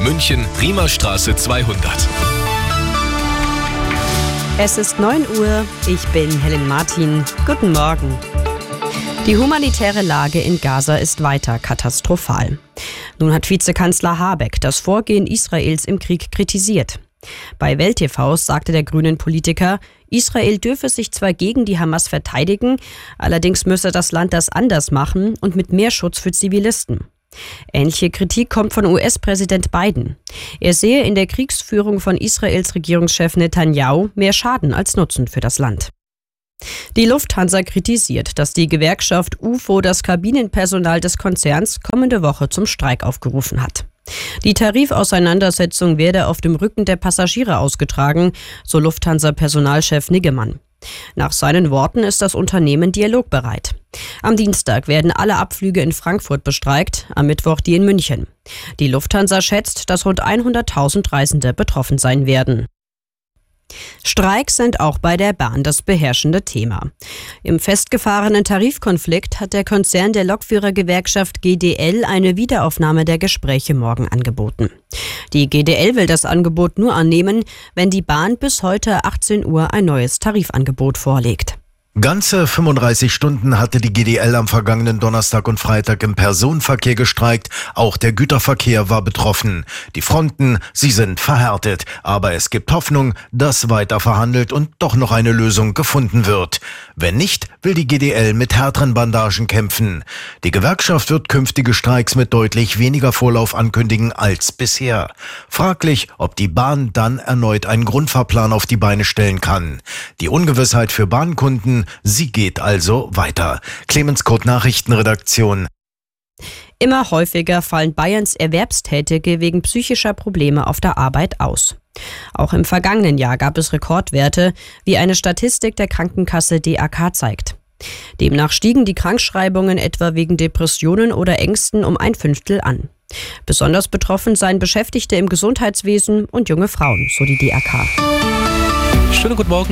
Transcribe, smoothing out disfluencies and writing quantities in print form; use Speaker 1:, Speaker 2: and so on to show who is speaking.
Speaker 1: München, Riemerstraße 200.
Speaker 2: Es ist 9 Uhr, ich bin Helen Martin. Guten Morgen. Die humanitäre Lage in Gaza ist weiter katastrophal. Nun hat Vizekanzler Habeck das Vorgehen Israels im Krieg kritisiert. Bei Welt TV sagte der grünen Politiker, Israel dürfe sich zwar gegen die Hamas verteidigen, allerdings müsse das Land das anders machen und mit mehr Schutz für Zivilisten. Ähnliche Kritik kommt von US-Präsident Biden. Er sehe in der Kriegsführung von Israels Regierungschef Netanyahu mehr Schaden als Nutzen für das Land. Die Lufthansa kritisiert, dass die Gewerkschaft UFO das Kabinenpersonal des Konzerns kommende Woche zum Streik aufgerufen hat. Die Tarifauseinandersetzung werde auf dem Rücken der Passagiere ausgetragen, so Lufthansa-Personalchef Niggemann. Nach seinen Worten ist das Unternehmen dialogbereit. Am Dienstag werden alle Abflüge in Frankfurt bestreikt, am Mittwoch die in München. Die Lufthansa schätzt, dass rund 100.000 Reisende betroffen sein werden. Streiks sind auch bei der Bahn das beherrschende Thema. Im festgefahrenen Tarifkonflikt hat der Konzern der Lokführergewerkschaft GDL eine Wiederaufnahme der Gespräche morgen angeboten. Die GDL will das Angebot nur annehmen, wenn die Bahn bis heute 18 Uhr ein neues Tarifangebot vorlegt.
Speaker 3: Ganze 35 Stunden hatte die GDL am vergangenen Donnerstag und Freitag im Personenverkehr gestreikt. Auch der Güterverkehr war betroffen. Die Fronten, sie sind verhärtet. Aber es gibt Hoffnung, dass weiter verhandelt und doch noch eine Lösung gefunden wird. Wenn nicht, will die GDL mit härteren Bandagen kämpfen. Die Gewerkschaft wird künftige Streiks mit deutlich weniger Vorlauf ankündigen als bisher. Fraglich, ob die Bahn dann erneut einen Grundfahrplan auf die Beine stellen kann. Die Ungewissheit für Bahnkunden, sie geht also weiter. Clemens Kurt, Nachrichtenredaktion.
Speaker 2: Immer häufiger fallen Bayerns Erwerbstätige wegen psychischer Probleme auf der Arbeit aus. Auch im vergangenen Jahr gab es Rekordwerte, wie eine Statistik der Krankenkasse DAK zeigt. Demnach stiegen die Krankschreibungen etwa wegen Depressionen oder Ängsten um 1/5 an. Besonders betroffen seien Beschäftigte im Gesundheitswesen und junge Frauen, so die DAK.
Speaker 1: Schönen guten Morgen.